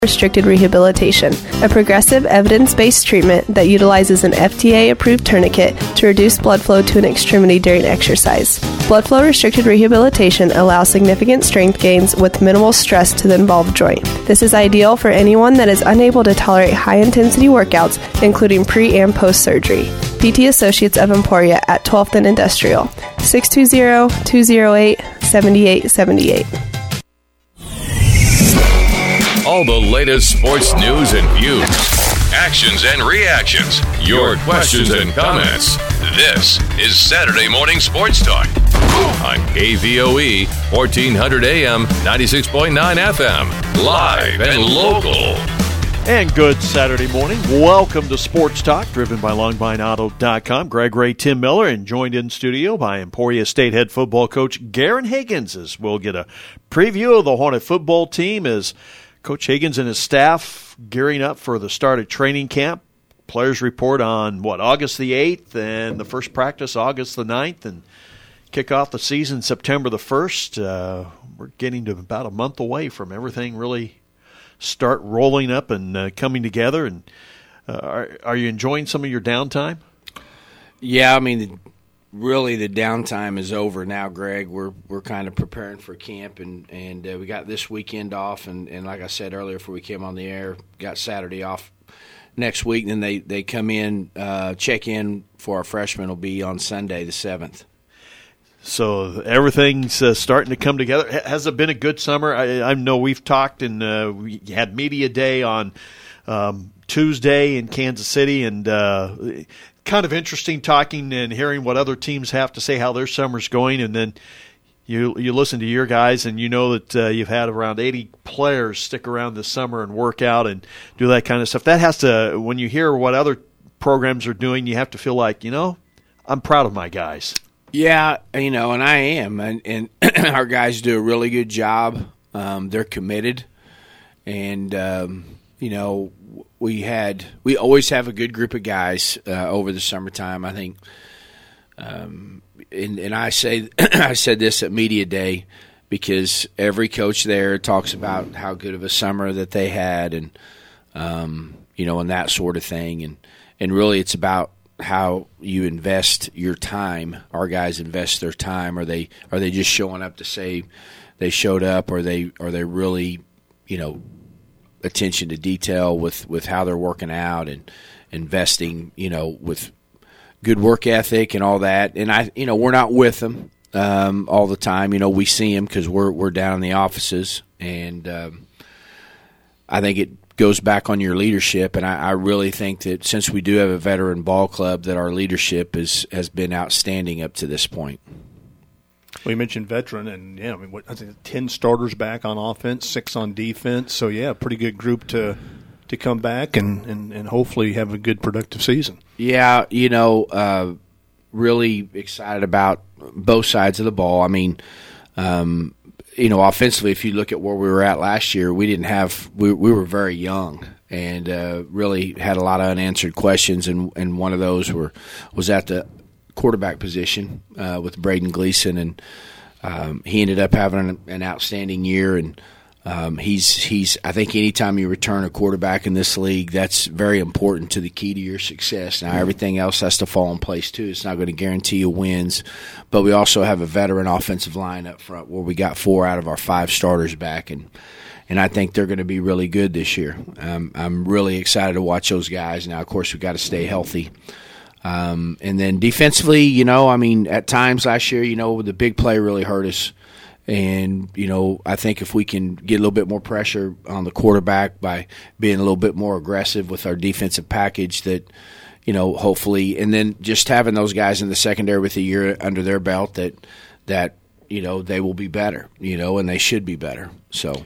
Restricted Rehabilitation, a progressive, evidence-based treatment that utilizes an FDA-approved tourniquet to reduce blood flow to an extremity during exercise. Blood flow restricted rehabilitation allows significant strength gains with minimal stress to the involved joint. This is ideal for anyone that is unable to tolerate high-intensity workouts, including pre- and post-surgery. PT Associates of Emporia at 12th and Industrial, 620-208-7878. All the latest sports news and views, actions and reactions, your questions and comments. This is Saturday Morning Sports Talk on KVOE 1400 AM, 96.9 FM, live and local. And good Saturday morning. Welcome to Sports Talk, driven by LongBineAuto.com. Greg Ray, Tim Miller, and joined in studio by Emporia State head football coach Garen Higgins, as we'll get a preview of the Hornet football team as Coach Higgins and his staff gearing up for the start of training camp. Players report on, August the 8th, and the first practice August the 9th, and kick off the season September the 1st. We're getting to about a month away from everything really start rolling up and coming together. And are you enjoying some of your downtime? Yeah, I mean, really the downtime is over now, Greg. We're kind of preparing for camp, and we got this weekend off, and like I said earlier before we came on the air, got Saturday off next week. And then they come in, check in for our freshmen will be on Sunday the 7th. So everything's starting to come together. Has it been a good summer? I know we've talked, and we had media day on Tuesday in Kansas City, and kind of interesting talking and hearing what other teams have to say, how their summer's going, and then you listen to your guys, and you know that you've had around 80 players stick around this summer and work out and do that kind of stuff. That has to, when you hear what other programs are doing, you have to feel like, I'm proud of my guys. Yeah, and I am, and our guys do a really good job. They're committed, and we always have a good group of guys over the summertime. I think, and I said this at media day because every coach there talks about how good of a summer that they had, and and that sort of thing, and really it's about how you invest your time. Our guys invest their time. Are they just showing up to say they showed up, or are they really attention to detail with how they're working out and investing, with good work ethic and all that. And we're not with them all the time. We see them because we're down in the offices, and I think it goes back on your leadership. And I really think that since we do have a veteran ball club, that our leadership has been outstanding up to this point. Well, you mentioned veteran, and I think 10 starters back on offense, 6 on defense. So pretty good group to come back and hopefully have a good productive season. Yeah, really excited about both sides of the ball. I mean, offensively, if you look at where we were at last year, we were very young and really had a lot of unanswered questions, and one of those was at the quarterback position with Braden Gleason, and he ended up having an outstanding year. And he's I think anytime you return a quarterback in this league, that's very important to the key to your success. Now everything else has to fall in place too. It's not going to guarantee you wins, but we also have a veteran offensive line up front where we got 4 out of our 5 starters back, and I think they're going to be really good this year. I'm really excited to watch those guys. Now, of course, we've got to stay healthy. And then defensively, at times last year, the big play really hurt us. And, I think if we can get a little bit more pressure on the quarterback by being a little bit more aggressive with our defensive package, that, hopefully, and then just having those guys in the secondary with a year under their belt that they will be better, and they should be better. So,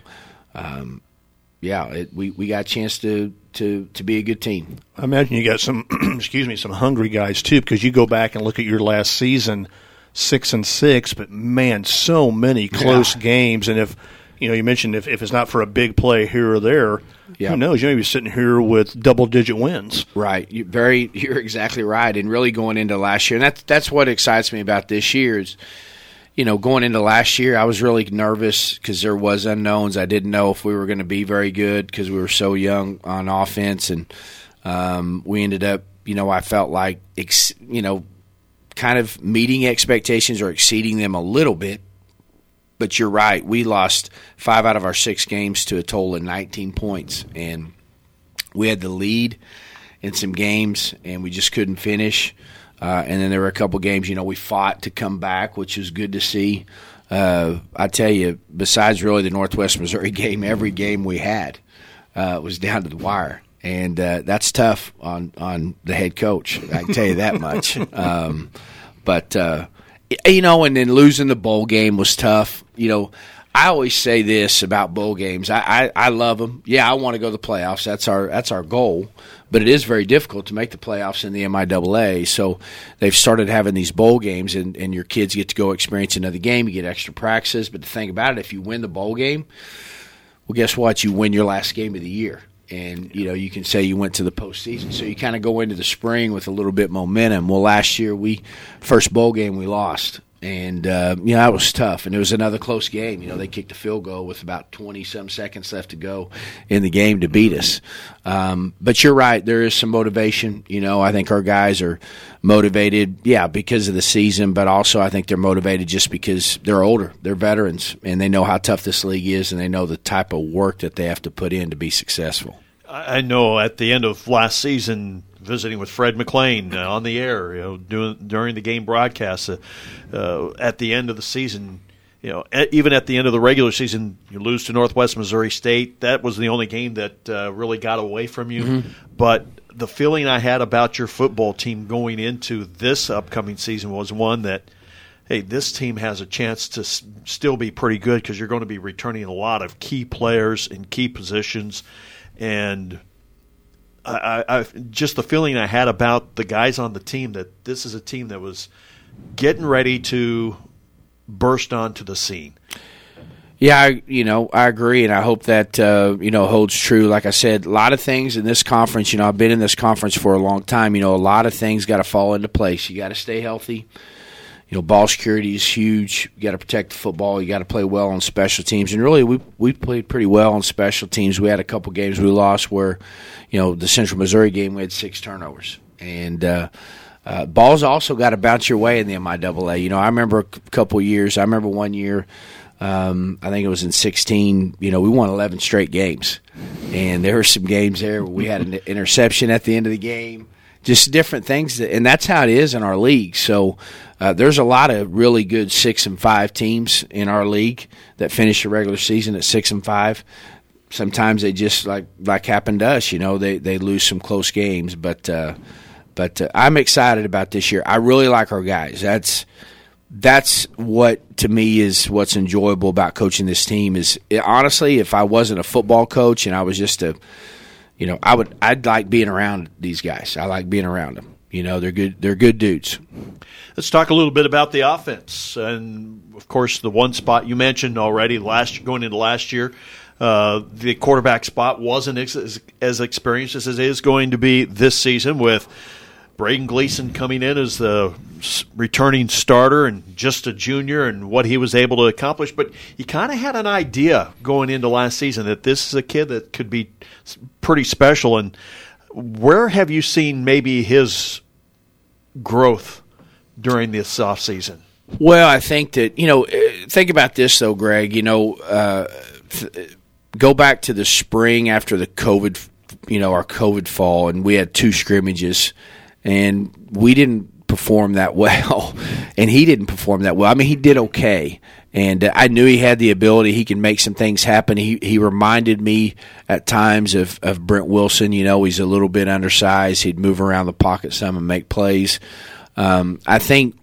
we got a chance to be a good team. I imagine you got some, some hungry guys too, because you go back and look at your last season, 6-6, but man, so many close games. And if you mentioned if it's not for a big play here or there, who knows? You may be sitting here with double-digit wins. Right, you're exactly right. And really going into last year, and that's what excites me about this year going into last year, I was really nervous because there was unknowns. I didn't know if we were going to be very good because we were so young on offense, and we ended up, I felt like, kind of meeting expectations or exceeding them a little bit. But you're right. We lost 5 out of our 6 games to a total of 19 points, and we had the lead in some games, and we just couldn't finish. And then there were a couple games, we fought to come back, which was good to see. I tell you, besides really the Northwest Missouri game, every game we had was down to the wire. And that's tough on the head coach. I can tell you that much. But and then losing the bowl game was tough. I always say this about bowl games. I love them. Yeah, I want to go to the playoffs. That's our goal. But it is very difficult to make the playoffs in the MIAA. So they've started having these bowl games, and your kids get to go experience another game. You get extra practices. But the thing about it, if you win the bowl game, well, guess what? You win your last game of the year. And, you can say you went to the postseason. So you kind of go into the spring with a little bit momentum. Well, last year, first bowl game we lost. And, that was tough. And it was another close game. They kicked a field goal with about 20-some seconds left to go in the game to beat us. But you're right. There is some motivation. I think our guys are motivated, because of the season. But also I think they're motivated just because they're older. They're veterans. And they know how tough this league is. And they know the type of work that they have to put in to be successful. I know at the end of last season, visiting with Fred McLean on the air, during the game broadcast, at the end of the season, even at the end of the regular season, you lose to Northwest Missouri State. That was the only game that really got away from you. Mm-hmm. But the feeling I had about your football team going into this upcoming season was one that, hey, this team has a chance to still be pretty good because you're going to be returning a lot of key players in key positions. And I just the feeling I had about the guys on the team that this is a team that was getting ready to burst onto the scene. Yeah, I agree, and I hope that holds true. Like I said, a lot of things in this conference. I've been in this conference for a long time. A lot of things got to fall into place. You got to stay healthy. Ball security is huge. You got to protect the football. You got to play well on special teams. And really, we played pretty well on special teams. We had a couple games we lost where, the Central Missouri game, we had 6 turnovers. And ball's also got to bounce your way in the MIAA. I remember a couple years. I remember one year, I think it was in 16, we won 11 straight games. And there were some games there where we had an interception at the end of the game. Just different things, and that's how it is in our league. So there's a lot of really good 6-5 teams in our league that finish the regular season at 6-5. Sometimes they just like happened to us, they lose some close games. But I'm excited about this year. I really like our guys. That's what to me is what's enjoyable about coaching this team. Is honestly, if I wasn't a football coach and I was just I'd like being around these guys. I like being around them. They're good. They're good dudes. Let's talk a little bit about the offense, and of course, the one spot you mentioned already. Going into last year, the quarterback spot wasn't as experienced as it is going to be this season, with Braden Gleason coming in as the returning starter and just a junior, and what he was able to accomplish. But you kind of had an idea going into last season that this is a kid that could be pretty special. And where have you seen maybe his growth during this offseason? Well, I think that, think about this, though, Greg. Go back to the spring after the COVID, our COVID fall, and we had 2 scrimmages. And we didn't perform that well, and he didn't perform that well. I mean, he did okay, and I knew he had the ability. He can make some things happen. He reminded me at times of Brent Wilson. He's a little bit undersized. He'd move around the pocket some and make plays. I think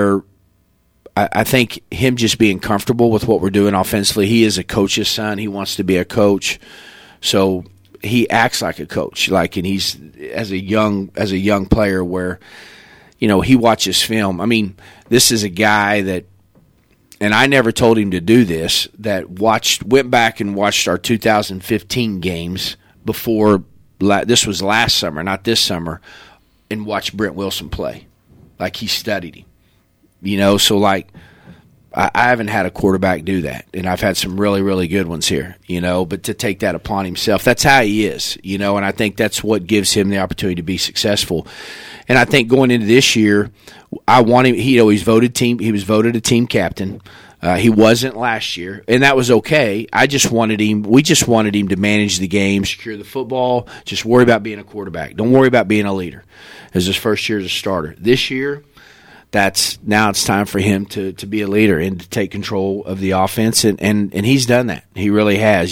him just being comfortable with what we're doing offensively. He is a coach's son. He wants to be a coach, so he acts like a coach, and he's as a young player where, he watches film. I mean, this is a guy that, and I never told him to do this, that went back and watched our 2015 games before. This was last summer, not this summer, and watched Brent Wilson play. He studied him, so I haven't had a quarterback do that, and I've had some really, really good ones here, but to take that upon himself, that's how he is, and I think that's what gives him the opportunity to be successful. And I think going into this year, I want him, he was voted a team captain. He wasn't last year, and that was okay. We just wanted him to manage the game, secure the football, just worry about being a quarterback. Don't worry about being a leader. It was his first year as a starter. This year, now it's time for him to be a leader and to take control of the offense, and he's done that. He really has,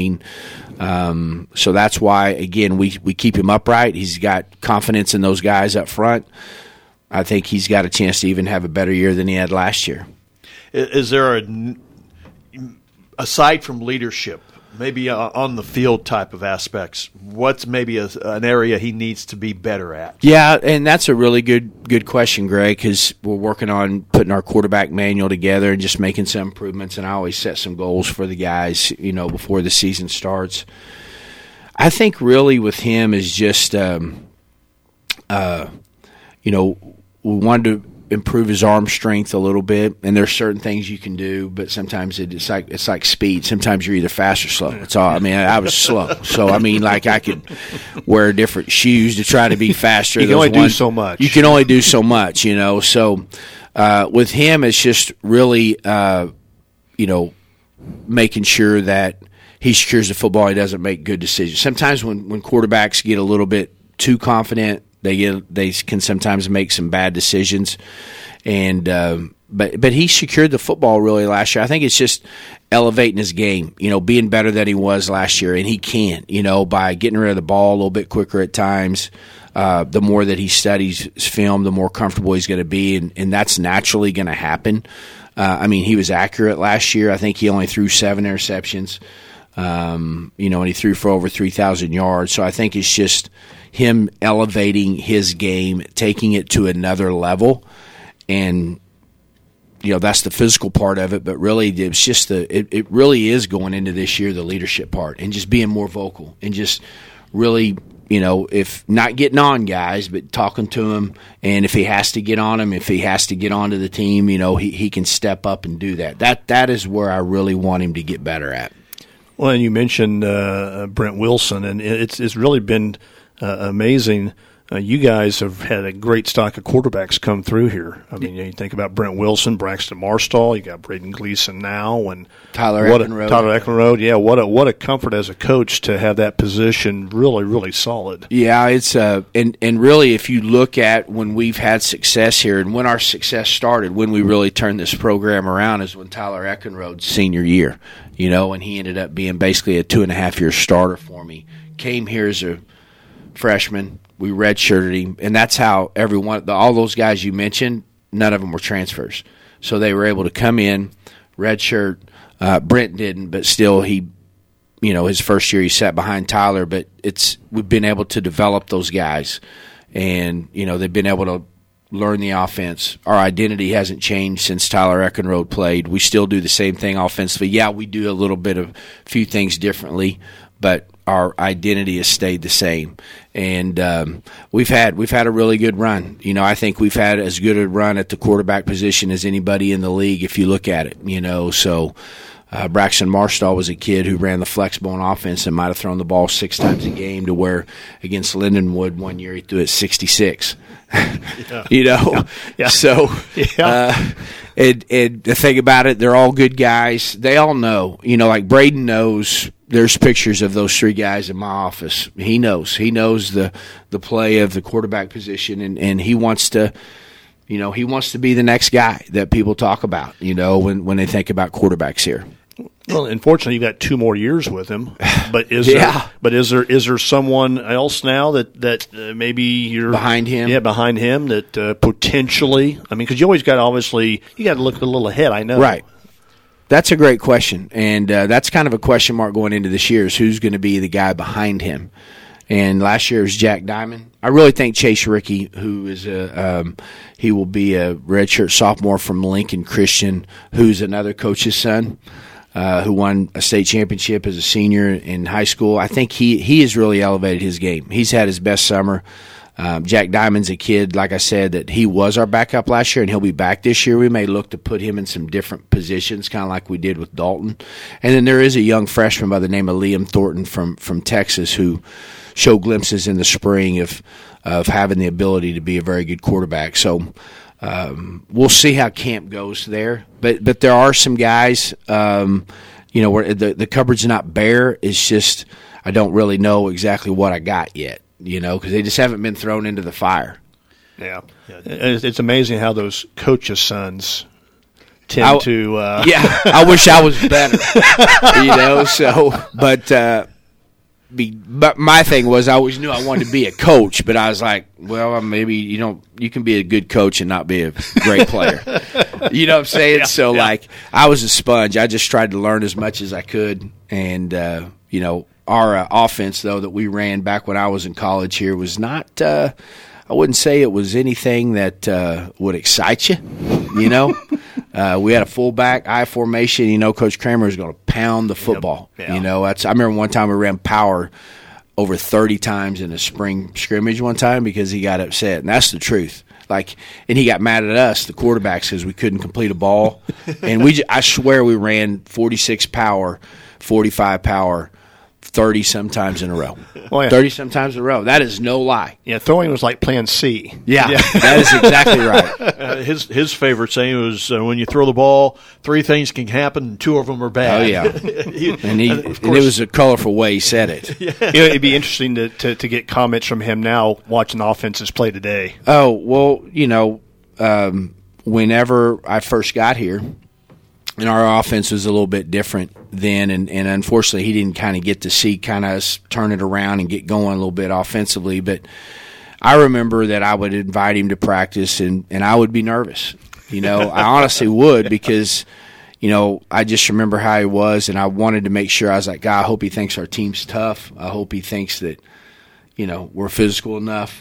so that's why, again, we keep him upright. He's got confidence in those guys up front. I think he's got a chance to even have a better year than he had last year. Is there aside from leadership, maybe on the field type of aspects, what's maybe an area he needs to be better at? Yeah, and that's a really good question, Greg, because we're working on putting our quarterback manual together and just making some improvements, and I always set some goals for the guys, before the season starts. I think really with him is just, we wanted to improve his arm strength a little bit, and there's certain things you can do, but sometimes it's like speed. Sometimes you're either fast or slow. It's all. I was slow, so I could wear different shoes to try to be faster. You can only do so much. You can only do so much, So with him, it's just really, making sure that he secures the football. He doesn't make good decisions. Sometimes when quarterbacks get a little bit too confident, they can sometimes make some bad decisions, and but he secured the football really last year. I think it's just elevating his game, being better than he was last year, and he can, by getting rid of the ball a little bit quicker at times. The more that he studies his film, the more comfortable he's going to be, and that's naturally going to happen. He was accurate last year. I think he only threw 7 interceptions, and he threw for over 3,000 yards. So I think it's just him elevating his game, taking it to another level, and that's the physical part of it. But really, it's just it really is going into this year the leadership part, and just being more vocal, and just really, if not getting on guys, but talking to them, and if he has to get on them, if he has to get onto the team, he can step up and do that. That is where I really want him to get better at. Well, and you mentioned Brent Wilson, and it's really been amazing. You guys have had a great stock of quarterbacks come through here. You think about Brent Wilson, Braxton Marstall, you got Braden Gleason now, and Tyler Eckenrode. Yeah, what a comfort as a coach to have that position really, really solid. Yeah, it's and really, if you look at when we've had success here and when our success started, when we really turned this program around, is when Tyler Eckenrode's senior year. And he ended up being basically a 2.5-year starter for me. Came here as a freshman. We redshirted him, and that's how all those guys you mentioned, none of them were transfers. So they were able to come in, redshirt. Brent didn't, but still his first year he sat behind Tyler. But we've been able to develop those guys, and they've been able to learn the offense. Our identity hasn't changed since Tyler Eckenrode played. We still do the same thing offensively. Yeah, we do a little bit of a few things differently, but our identity has stayed the same, and we've had a really good run. I think we've had as good a run at the quarterback position as anybody in the league if you look at it. So Braxton Marstall was a kid who ran the flex bone offense and might have thrown the ball 6 times a game, to where against Lindenwood one year he threw it 66. Yeah. So and the thing about it, they're all good guys. They all know. Like Braden knows. There's pictures of those 3 guys in my office. He knows the play of the quarterback position, and he wants to, he wants to be the next guy that people talk about, when they think about quarterbacks here. Well, unfortunately, you've got 2 more years with him. But is there someone else now that maybe you're behind him? Yeah, behind him that potentially. Because you always got to look a little ahead. I know, right. That's a great question, and that's kind of a question mark going into this year, is who's going to be the guy behind him. And last year was Jack Diamond. I really think Chase Rickey, who is he will be a redshirt sophomore from Lincoln Christian, who's another coach's son, who won a state championship as a senior in high school. I think he has really elevated his game. He's had his best summer. Jack Diamond's a kid, like I said, that he was our backup last year, and he'll be back this year. We may look to put him in some different positions, kind of like we did with Dalton. And then there is a young freshman by the name of Liam Thornton from Texas who showed glimpses in the spring of having the ability to be a very good quarterback. So we'll see how camp goes there. But there are some guys, where the cupboard's not bare. It's just I don't really know exactly what I got yet, because they just haven't been thrown into the fire. Yeah. It's amazing how those coaches' sons tend to yeah, I wish I was better, But my thing was I always knew I wanted to be a coach, but I was like, well, maybe you can be a good coach and not be a great player. You know what I'm saying? I was a sponge. I just tried to learn as much as I could. And, our offense, though, that we ran back when I was in college here was not I wouldn't say it was anything that would excite you, We had a fullback, I formation. Coach Kramer was going to pound the football. Yep. Yeah. I remember one time we ran power over 30 times in a spring scrimmage one time because he got upset, and that's the truth. And he got mad at us, the quarterbacks, because we couldn't complete a ball. And I swear we ran 46 power, 45 power, 30 sometimes in a row. Oh, yeah. 30 sometimes in a row. That is no lie. Yeah, throwing was like plan C. Yeah. That is exactly right. His favorite saying was, when you throw the ball, 3 things can happen, and 2 of them are bad. Oh, yeah. and it was a colorful way he said it. Yeah. It'd be interesting to get comments from him now watching the offenses play today. Oh, well, whenever I first got here, and our offense was a little bit different then, and unfortunately he didn't kind of get to see kind of us turn it around and get going a little bit offensively. But I remember that I would invite him to practice, and I would be nervous. I honestly would because, I just remember how he was, and I wanted to make sure. I was like, God, I hope he thinks our team's tough. I hope he thinks that, we're physical enough,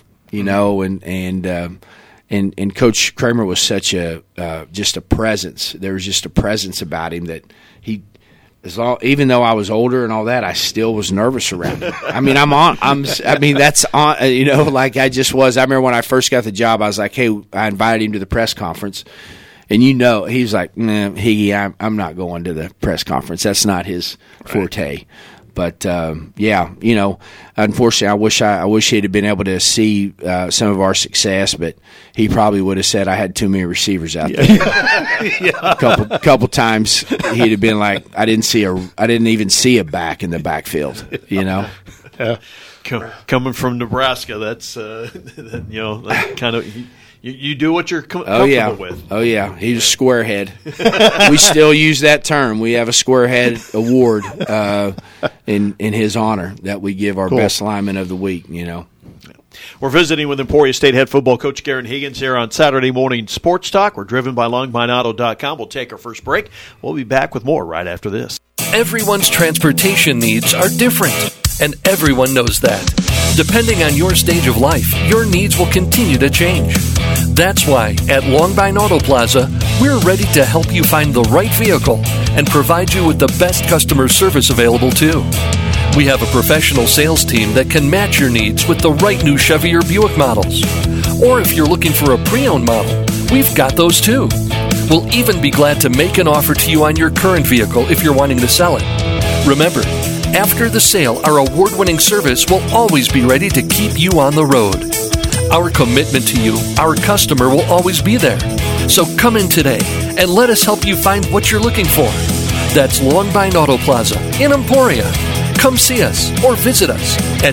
And Coach Kramer was such just a presence. There was just a presence about him that even though I was older and all that, I still was nervous around him. I mean, that's on. I just was. I remember when I first got the job, I was like, hey, I invited him to the press conference, and he was like, nah, Higgy, I'm not going to the press conference. That's not his forte. But unfortunately, I wish he'd have been able to see some of our success. But he probably would have said I had too many receivers out there. A couple times he'd have been like, I didn't even see a back in the backfield. Yeah. Coming from Nebraska, that's kind of. You do what you're comfortable with. Oh, yeah. He's a squarehead. We still use that term. We have a squarehead award in his honor that we give our best lineman of the week, We're visiting with Emporia State head football coach Garen Higgins here on Saturday Morning Sports Talk. We're driven by LongBineAuto.com. We'll take our first break. We'll be back with more right after this. Everyone's transportation needs are different, and everyone knows that. Depending on your stage of life, your needs will continue to change. That's why at Longbine Auto Plaza, we're ready to help you find the right vehicle and provide you with the best customer service available too. We have a professional sales team that can match your needs with the right new Chevy or Buick models. Or if you're looking for a pre-owned model, we've got those too. We'll even be glad to make an offer to you on your current vehicle if you're wanting to sell it. Remember, after the sale, our award-winning service will always be ready to keep you on the road. Our commitment to you, our customer, will always be there. So come in today and let us help you find what you're looking for. That's Longbine Auto Plaza in Emporia. Come see us or visit us at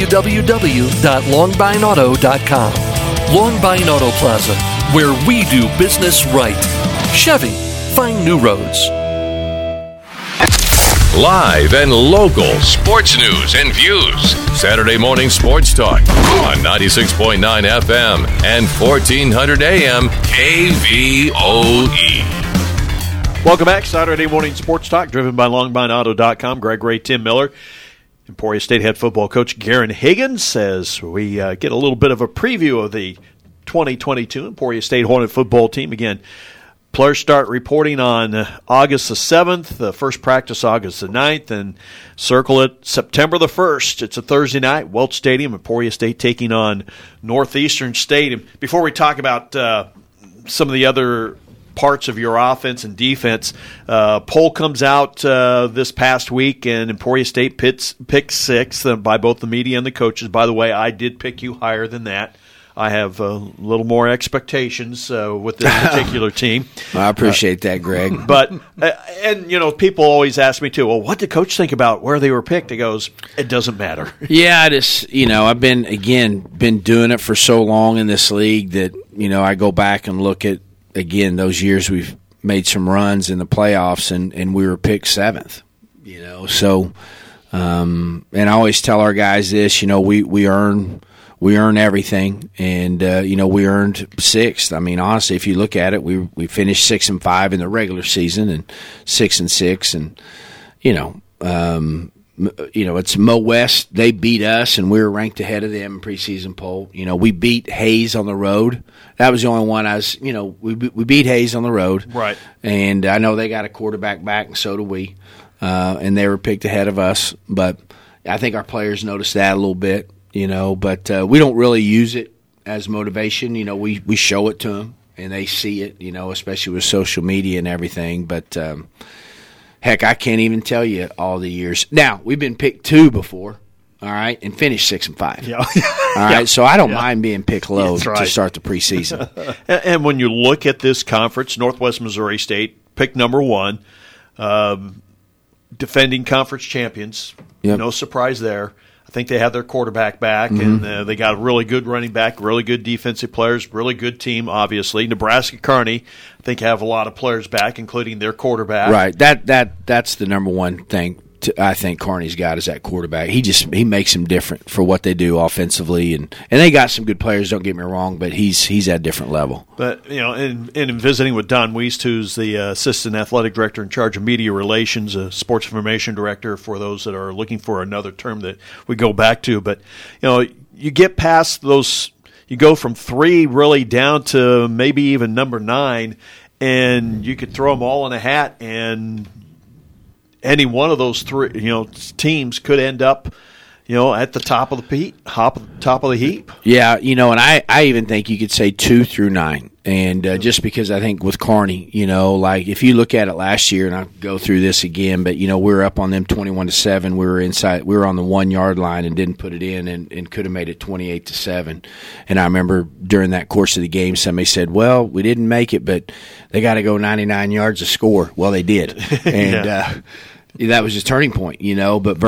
www.longbineauto.com. Longbine Auto Plaza, where we do business right. Chevy, find new roads. Live and local sports news and views. Saturday Morning Sports Talk on 96.9 FM and 1400 AM KVOE. Welcome back. Saturday Morning Sports Talk driven by LongBineAuto.com. Greg Ray, Tim Miller. Emporia State head football coach Garen Higgins says we get a little bit of a preview of the 2022 Emporia State Hornet football team. Again, Players start reporting on August the 7th, the first practice August the 9th, and circle it September the 1st. It's a Thursday night, Welch Stadium, Emporia State taking on Northeastern State. And before we talk about some of the other parts of your offense and defense, poll comes out this past week, and Emporia State picked sixth by both the media and the coaches. By the way, I did pick you higher than that. I have a little more expectations with this particular team. I appreciate that, Greg. But, and, people always ask me, too, well, what did Coach think about where they were picked? He goes, it doesn't matter. Yeah, I just, I've been doing it for so long in this league that, I go back and look at, again, those years we've made some runs in the playoffs and we were picked seventh, So, and I always tell our guys this, we earn everything, and we earned sixth. I mean, honestly, if you look at it, we finished 6-5 in the regular season, and 6-6, and it's Mo West. They beat us, and we were ranked ahead of them in preseason poll. We beat Hayes on the road. That was the only one we beat Hayes on the road, right? And I know they got a quarterback back, and so do we, and they were picked ahead of us. But I think our players noticed that a little bit. But we don't really use it as motivation. We show it to them, and they see it, especially with social media and everything. But, heck, I can't even tell you all the years. Now, we've been picked 2 before, all right, and finished 6-5. Yeah. All right, so I don't mind being picked low to start the preseason. And when you look at this conference, Northwest Missouri State, picked number 1, defending conference champions. Yep. No surprise there. I think they have their quarterback back, and they got a really good running back, really good defensive players, really good team, obviously. Nebraska Kearney, I think, have a lot of players back, including their quarterback. Right. That's the number one thing I think Kearney's got is that quarterback. He makes them different for what they do offensively, and they got some good players. Don't get me wrong, but he's at a different level. But in visiting with Don Wiest, who's the assistant athletic director in charge of media relations, a sports information director for those that are looking for another term that we go back to. But you get past those, you go from 3 really down to maybe even number 9, and you could throw them all in a hat and any one of those 3, teams could end up, at the top of the heap. Yeah, and I even think you could say 2 through 9, and just because I think with Kearney, like if you look at it last year, and I'll go through this again, but we were up on them 21-7. We were on the 1 yard line and didn't put it in, and could have made it 28-7. And I remember during that course of the game, somebody said, "Well, we didn't make it, but they got to go 99 yards to score." Well, they did, and. That was his turning point, but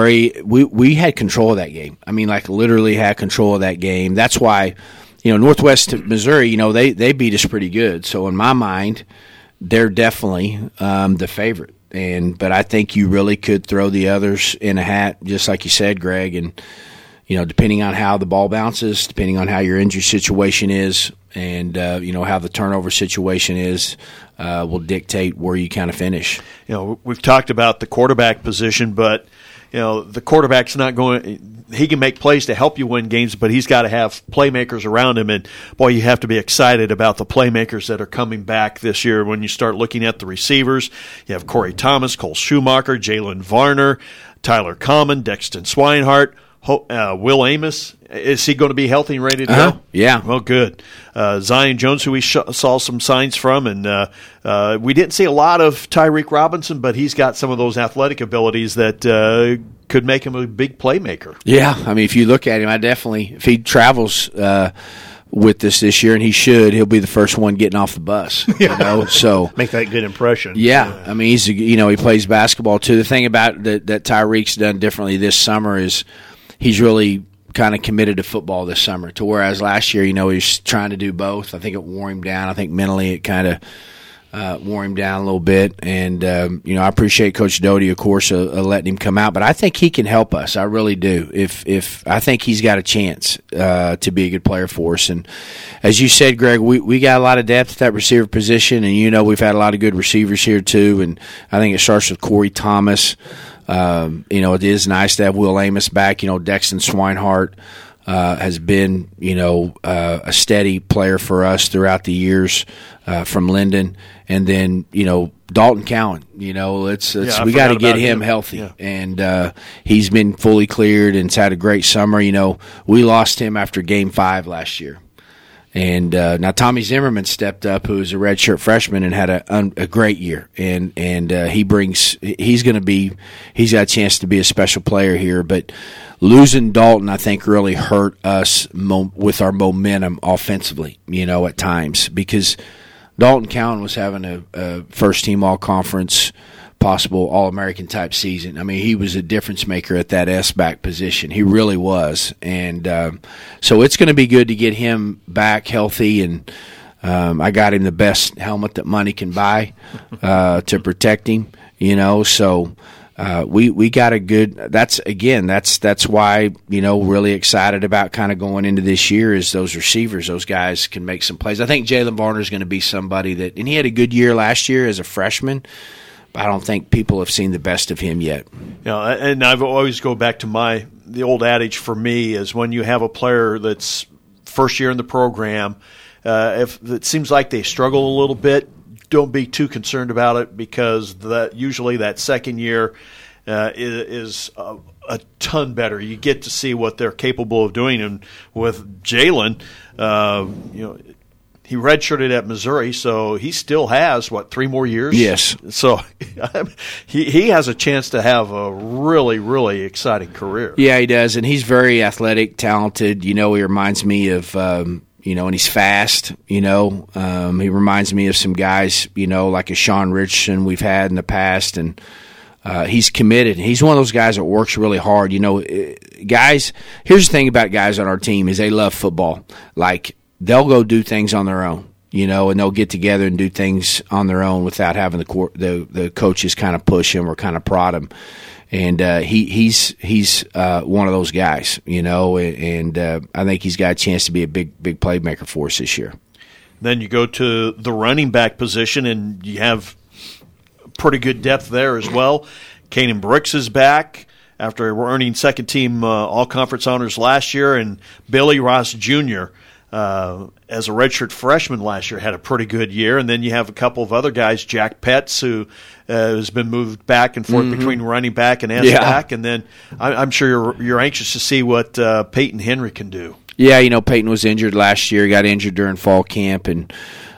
we had control of that game. I mean, like literally had control of that game. That's why, Northwest Missouri, they beat us pretty good. So in my mind, they're definitely the favorite. But I think you really could throw the others in a hat, just like you said, Greg. And, depending on how the ball bounces, depending on how your injury situation is, and how the turnover situation is, will dictate where you kind of finish. We've talked about the quarterback position, but the quarterback's not going. He can make plays to help you win games, but he's got to have playmakers around him. And boy, you have to be excited about the playmakers that are coming back this year. When you start looking at the receivers, you have Corey Thomas, Cole Schumacher, Jalen Varner, Tyler Common, Dexton Swinehart. Will Amos, is he going to be healthy and ready to go? Yeah. Well, good. Zion Jones, who we saw some signs from, and we didn't see a lot of Tyreek Robinson, but he's got some of those athletic abilities that could make him a big playmaker. Yeah, I mean, if you look at him, if he travels with us this year, and he'll be the first one getting off the bus. So make that good impression. Yeah, I mean, he plays basketball too. The thing about that Tyreek's done differently this summer is he's really kind of committed to football this summer, to whereas last year, he was trying to do both. I think it wore him down. I think mentally it kind of wore him down a little bit. And, I appreciate Coach Doty, of course, letting him come out. But I think he can help us. I really do. If I think he's got a chance to be a good player for us. And as you said, Greg, we got a lot of depth at that receiver position. And, we've had a lot of good receivers here, too. And I think it starts with Corey Thomas. It is nice to have Will Amos back. Dexton Swinehart. has been, a steady player for us throughout the years from Linden. And then, Dalton Cowan, we got to get him healthy. Yeah. And he's been fully cleared and has had a great summer. We lost him after Game 5 last year. And now Tommy Zimmerman stepped up, who is a redshirt freshman and had a great year. And he's got a chance to be a special player here. But losing Dalton, I think, really hurt us with our momentum offensively, at times, because Dalton Cowan was having a first-team all-conference, possible All-American type season. I mean, he was a difference maker at that S-back position. He really was. And so it's going to be good to get him back healthy. And I got him the best helmet that money can buy to protect him, So we got a good – that's why, really excited about kind of going into this year is those receivers. Those guys can make some plays. I think Jalen Varner is going to be somebody that – and he had a good year last year as a freshman. I don't think people have seen the best of him yet. And I've always go back to the old adage for me is when you have a player that's first year in the program, if it seems like they struggle a little bit, don't be too concerned about it because usually that second year is a ton better. You get to see what they're capable of doing. And with Jalen, he redshirted at Missouri, so he still has, 3 more years? Yes. So he has a chance to have a really, really exciting career. Yeah, he does, and he's very athletic, talented. He reminds me of, and he's fast, He reminds me of some guys, like a Sean Richardson we've had in the past, and he's committed. He's one of those guys that works really hard. Guys, here's the thing about guys on our team is they love football. Like, they'll go do things on their own, and they'll get together and do things on their own without having the coaches kind of push him or kind of prod him. And he's one of those guys, and I think he's got a chance to be a big playmaker for us this year. Then you go to the running back position, and you have pretty good depth there as well. Kanan Brooks is back after earning second-team all-conference honors last year, and Billy Ross Jr., as a redshirt freshman last year, had a pretty good year. And then you have a couple of other guys, Jack Petts, who has been moved back and forth between running back and S-back. And then I'm sure you're anxious to see what Peyton Henry can do. Yeah, Peyton was injured last year. He got injured during fall camp and,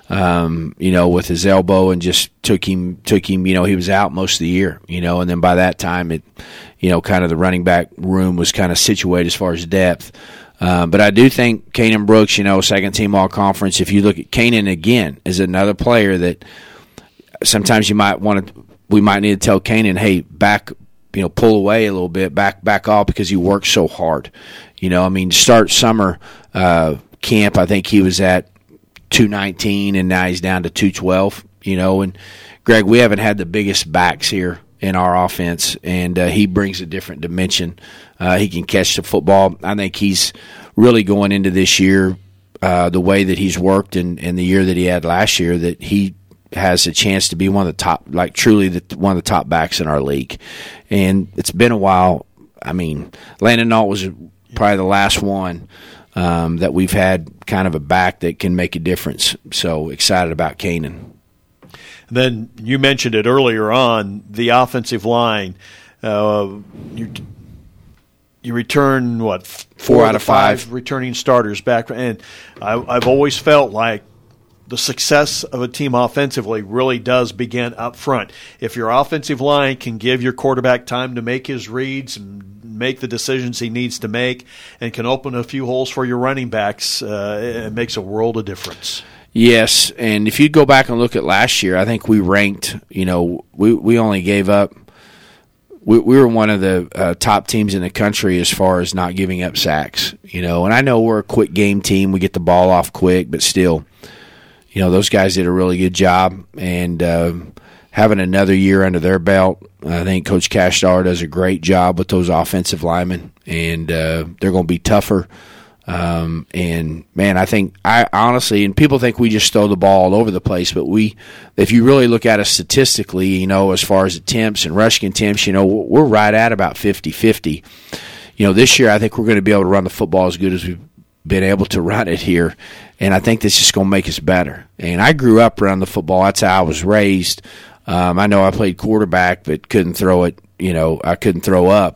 with his elbow and just took him, he was out most of the year, and then by that time it, kind of the running back room was kind of situated as far as depth. But I do think Kanan Brooks, second-team all-conference. If you look at Kanan again, is another player that sometimes we might need to tell Kanan, hey, back, pull away a little bit, back off because he works so hard. Start summer camp, I think he was at 219, and now he's down to 212. And Greg, we haven't had the biggest backs here in our offense, and he brings a different dimension. He can catch the football. I think he's really going into this year the way that he's worked and the year that he had last year, that he has a chance to be one of the top, one of the top backs in our league. And it's been a while. I mean, Landon Nault was probably the last one that we've had kind of a back that can make a difference. So excited about Kanan. Then you mentioned it earlier on, the offensive line. You return, 4 out of 5 returning starters back. And I've always felt like the success of a team offensively really does begin up front. If your offensive line can give your quarterback time to make his reads and make the decisions he needs to make and can open a few holes for your running backs, it makes a world of difference. Yes, and if you go back and look at last year, I think we ranked, we only gave up, we were one of the top teams in the country as far as not giving up sacks, and I know we're a quick game team. We get the ball off quick, but still, those guys did a really good job, and having another year under their belt, I think Coach Cashtar does a great job with those offensive linemen, and they're going to be tougher. And man, I honestly, and people think we just throw the ball all over the place, but if you really look at us statistically, as far as attempts and rushing attempts, we're right at about 50-50. this year I think we're going to be able to run the football as good as we've been able to run it here, and I think this is just going to make us better. And I grew up around the football. That's how I was raised. I know I played quarterback, but couldn't throw it. I couldn't throw up.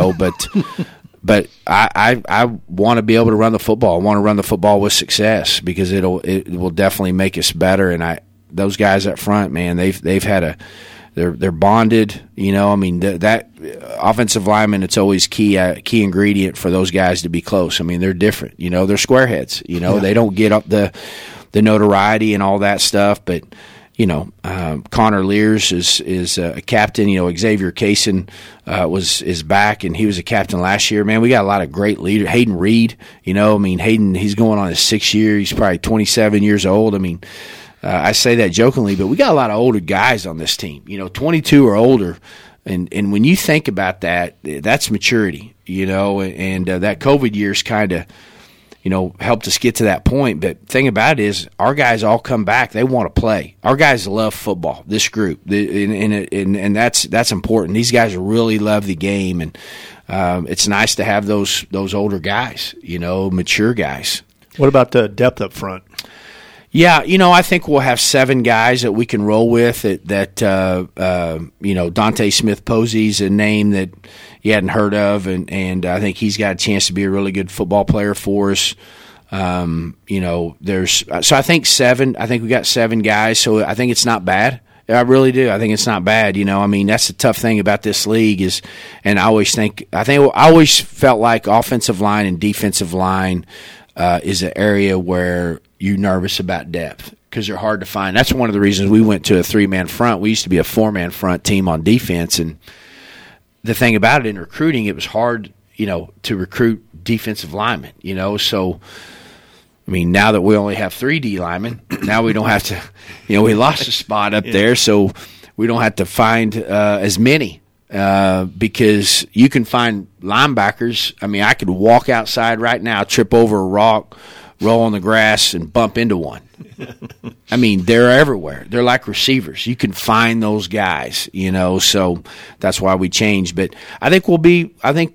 But I want to be able to run the football. I want to run the football with success because it will definitely make us better. And those guys up front, man, they've had they're bonded. That offensive lineman, it's always key ingredient for those guys to be close. I mean, they're different. They're squareheads. They don't get up the notoriety and all that stuff, but. Connor Lears is a captain. Xavier Kaysen is back, and he was a captain last year. Man, we got a lot of great leaders. Hayden Reed, Hayden, he's going on his 6th year. He's probably 27 years old. I say that jokingly, but we got a lot of older guys on this team. 22 or older, and when you think about that, that's maturity. And that COVID year's kind of. Helped us get to that point. But the thing about it is our guys all come back. They want to play. Our guys love football, this group, and that's important. These guys really love the game, and it's nice to have those older guys, mature guys. What about the depth up front? Yeah, I think we'll have 7 guys that we can roll with. That Dante Smith-Posey's a name that you hadn't heard of, and I think he's got a chance to be a really good football player for us. So I think 7. I think we got 7 guys, so I think it's not bad. I really do. I think it's not bad. That's the tough thing about this league is, and I always felt like offensive line and defensive line is an area where you're nervous about depth because they're hard to find. That's one of the reasons we went to a 3-man front. We used to be a 4-man front team on defense, and the thing about it in recruiting, it was hard, to recruit defensive linemen, So, now that we only have 3 D linemen, now we don't have to, we lost a spot up there, so we don't have to find as many because you can find linebackers. I could walk outside right now, trip over a rock, roll on the grass, and bump into one. They're everywhere. They're like receivers. You can find those guys, so that's why we changed. But I think we'll be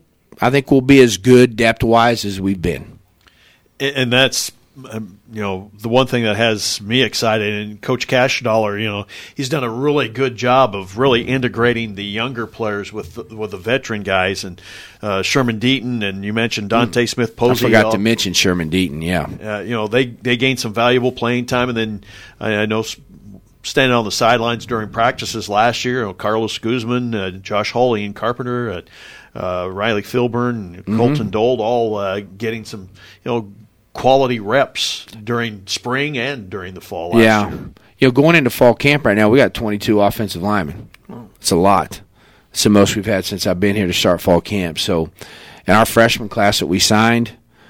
as good depth-wise as we've been. And that's the one thing that has me excited, and Coach Cashdollar, he's done a really good job of really integrating the younger players with the veteran guys, and Sherman Deaton, and you mentioned Dante Smith-Posey. I forgot to mention Sherman Deaton, yeah. They gained some valuable playing time, and then I know standing on the sidelines during practices last year, Carlos Guzman, Josh Hawley and Carpenter, Riley Filburn, Colton Dold, all getting some, quality reps during spring and during the fall last year. Going into fall camp right now, we got 22 offensive linemen. It's a lot. It's the most we've had since I've been here to start fall camp. So, in our freshman class that we signed,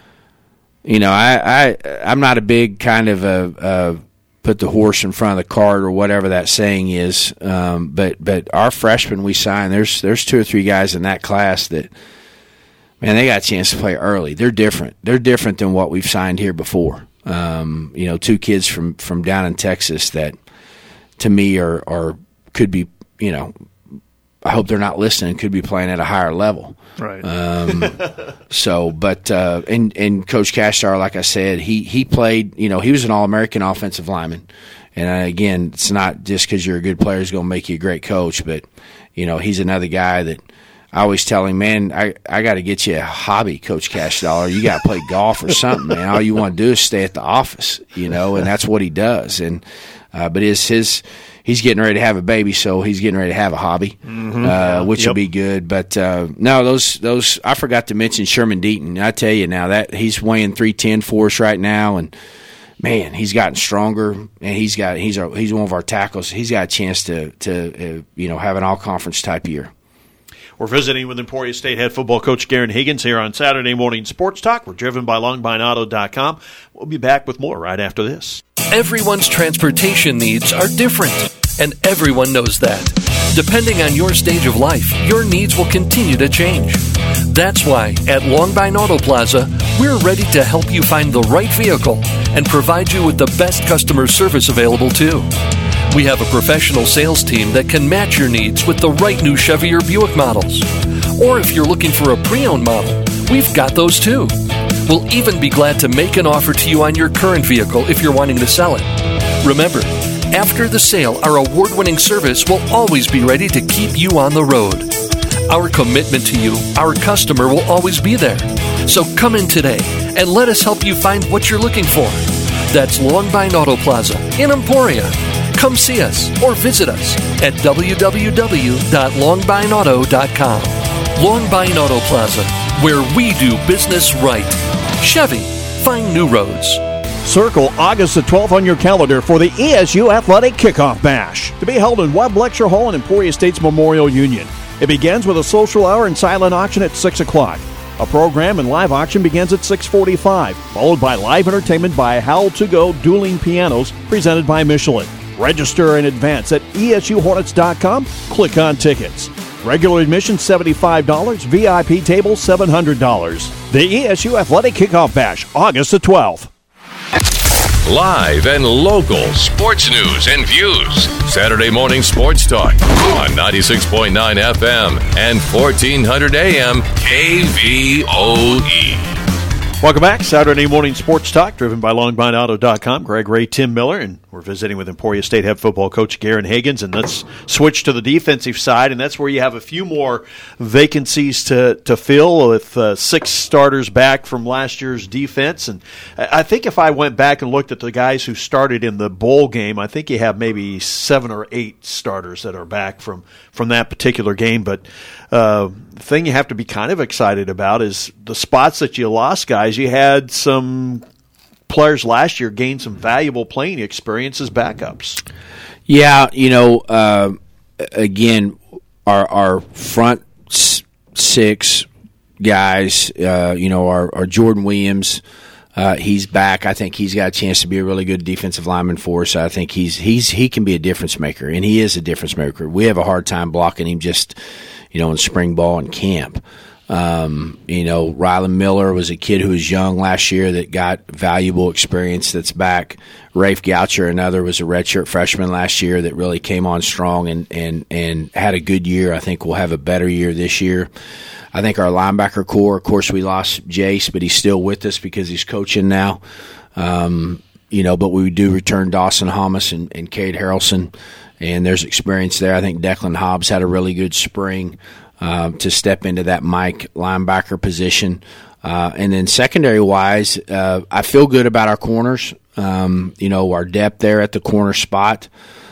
I'm not a big kind of put the horse in front of the cart or whatever that saying is. But our freshmen we signed, there's 2 or 3 guys in that class that. Man, they got a chance to play early. They're different. They're different than what we've signed here before. 2 kids from down in Texas that, to me, are could be. I hope they're not listening. Could be playing at a higher level. Right. And Coach Cashdollar, like I said, he played. He was an All-American offensive lineman. And again, it's not just because you're a good player is going to make you a great coach, but he's another guy that. I always tell him, man, I got to get you a hobby, Coach Cashdollar. You got to play golf or something, man. All you want to do is stay at the office, and that's what he does. And but he's getting ready to have a baby, so he's getting ready to have a hobby, which will be good. But no, those I forgot to mention Sherman Deaton. I tell you now that he's weighing 310 for us right now, and man, he's gotten stronger, and he's one of our tackles. He's got a chance to have an all-conference type year. We're visiting with Emporia State head football coach Garen Higgins here on Saturday Morning Sports Talk. We're driven by LongbineAuto.com. We'll be back with more right after this. Everyone's transportation needs are different, and everyone knows that. Depending on your stage of life, your needs will continue to change. That's why at Longbine Auto Plaza, we're ready to help you find the right vehicle and provide you with the best customer service available too. We have a professional sales team that can match your needs with the right new Chevy or Buick models. Or if you're looking for a pre-owned model, we've got those too. We'll even be glad to make an offer to you on your current vehicle if you're wanting to sell it. Remember, after the sale, our award-winning service will always be ready to keep you on the road. Our commitment to you, our customer, will always be there. So come in today and let us help you find what you're looking for. That's Longbine Auto Plaza in Emporia. Come see us or visit us at www.longbineauto.com. Longbine Auto Plaza, where we do business right. Chevy, find new roads. Circle August the 12th on your calendar for the ESU Athletic Kickoff Bash, to be held in Webb Lecture Hall in Emporia Estates Memorial Union. It begins with a social hour and silent auction at 6 o'clock. A program and live auction begins at 6:45, followed by live entertainment by Howl To Go Dueling Pianos, presented by Michelin. Register in advance at esuhornets.com. Click on tickets. Regular admission $75, VIP table $700. The ESU Athletic Kickoff Bash, August the 12th. Live and local sports news and views. Saturday morning sports talk on 96.9 FM and 1400 AM KVOE. Welcome back. Saturday morning sports talk driven by LongbineAuto.com. Greg Ray, Tim Miller, and we're visiting with Emporia State head football coach Garen Higgins. And let's switch to the defensive side, and that's where you have a few more vacancies to fill with 6 starters back from last year's defense. And I think if I went back and looked at the guys who started in the bowl game, I think you have maybe 7 or 8 starters that are back from that particular game. But the thing you have to be kind of excited about is the spots that you lost, guys. You had some players last year gain some valuable playing experience as backups. Yeah, again, our front 6 guys, our Jordan Williams, he's back. I think he's got a chance to be a really good defensive lineman for us. I think he can be a difference maker, and he is a difference maker. We have a hard time blocking him just, in spring ball and camp. Rylan Miller was a kid who was young last year that got valuable experience that's back. Rafe Goucher, another, was a redshirt freshman last year that really came on strong and had a good year. I think we'll have a better year this year. I think our linebacker core, of course, we lost Jace, but he's still with us because he's coaching now. But we do return Dawson Hamas and Cade Harrelson, and there's experience there. I think Declan Hobbs had a really good spring to step into that Mike linebacker position. And then secondary-wise, I feel good about our corners, our depth there at the corner spot.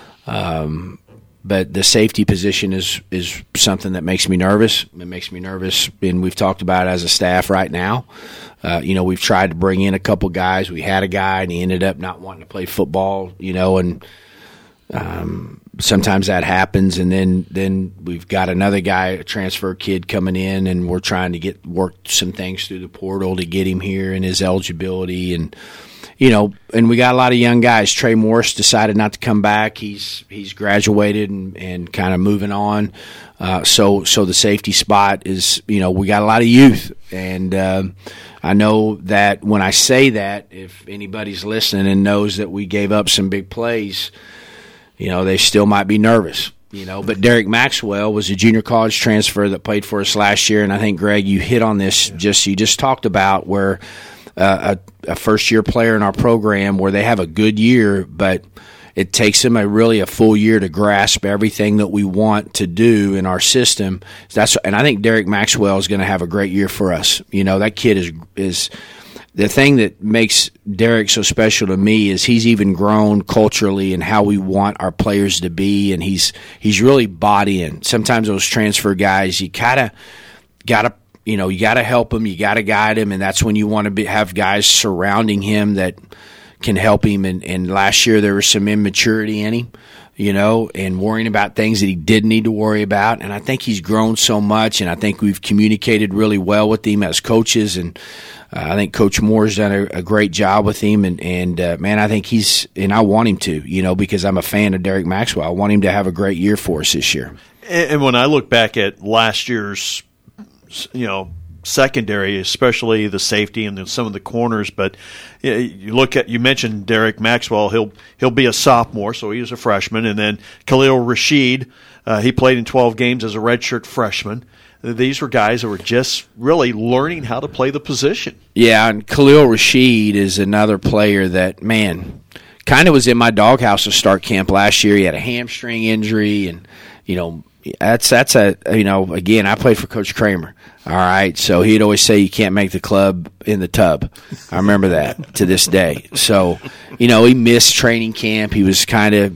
But the safety position is something that makes me nervous. It makes me nervous, and we've talked about it as a staff right now. We've tried to bring in a couple guys. We had a guy, and he ended up not wanting to play football, and sometimes that happens. And then we've got another guy, a transfer kid, coming in, and we're trying to work some things through the portal to get him here and his eligibility. And and we got a lot of young guys. Trey Morris decided not to come back. He's graduated and kind of moving on. So the safety spot is, we got a lot of youth. And I know that when I say that, if anybody's listening and knows that we gave up some big plays, they still might be nervous. But Derek Maxwell was a junior college transfer that played for us last year. And I think, Greg, you hit on this, you just talked about where a first-year player in our program where they have a good year, but it takes them a full year to grasp everything that we want to do in our system. And I think Derek Maxwell is going to have a great year for us. That kid is the thing that makes Derek so special to me is he's even grown culturally and how we want our players to be, and he's really bought in. Sometimes those transfer guys, you gotta you got to help him, you got to guide him, and that's when you want to have guys surrounding him that can help him. And last year there was some immaturity in him, and worrying about things that he didn't need to worry about. And I think he's grown so much, and I think we've communicated really well with him as coaches. And I think Coach Moore's done a great job with him. And man, I think I want him to, because I'm a fan of Derek Maxwell. I want him to have a great year for us this year. And when I look back at last year's secondary, especially the safety and some of the corners. But you mentioned Derek Maxwell. He'll be a sophomore, so he was a freshman. And then Khalil Rashid, he played in 12 games as a redshirt freshman. these were guys that were just really learning how to play the position. Yeah, and Khalil Rashid is another player that, man, kind of was in my doghouse to start camp last year. He had a hamstring injury, and, that's again, I played for Coach Kramer. All right, so he'd always say you can't make the club in the tub. I remember that to this day. So, he missed training camp. He was kind of,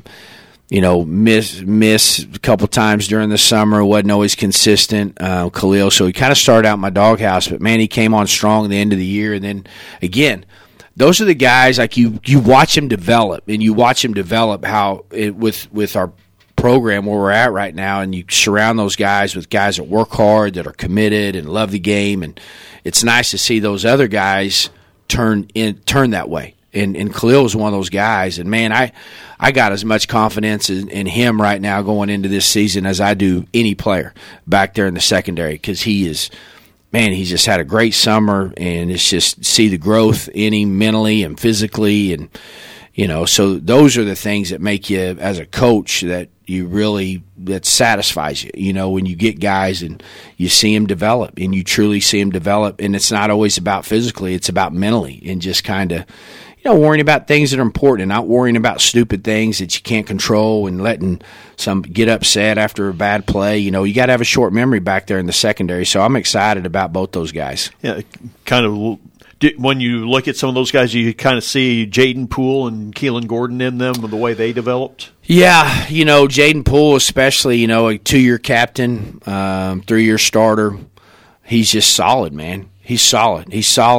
miss a couple times during the summer. Wasn't always consistent, Khalil. So he kind of started out in my doghouse. But, man, he came on strong at the end of the year. And then, again, those are the guys, like you watch him develop. And you watch him develop with our program where we're at right now, and you surround those guys with guys that work hard, that are committed and love the game, and it's nice to see those other guys turn that way. And Khalil is one of those guys, and man, I got as much confidence in him right now going into this season as I do any player back there in the secondary, because he's just had a great summer, and it's just see the growth in him mentally and physically, and so those are the things that make you, as a coach, that satisfies you, when you get guys and you see them develop, and you truly see them develop. And it's not always about physically, it's about mentally, and just kind of, worrying about things that are important and not worrying about stupid things that you can't control and letting some get upset after a bad play. You got to have a short memory back there in the secondary. So I'm excited about both those guys. Yeah, kind of. When you look at some of those guys, you kind of see Jaden Poole and Keelan Gordon in them, the way they developed. Yeah, Jaden Poole especially, a 2-year captain, 3-year starter. He's just solid, man. He's solid.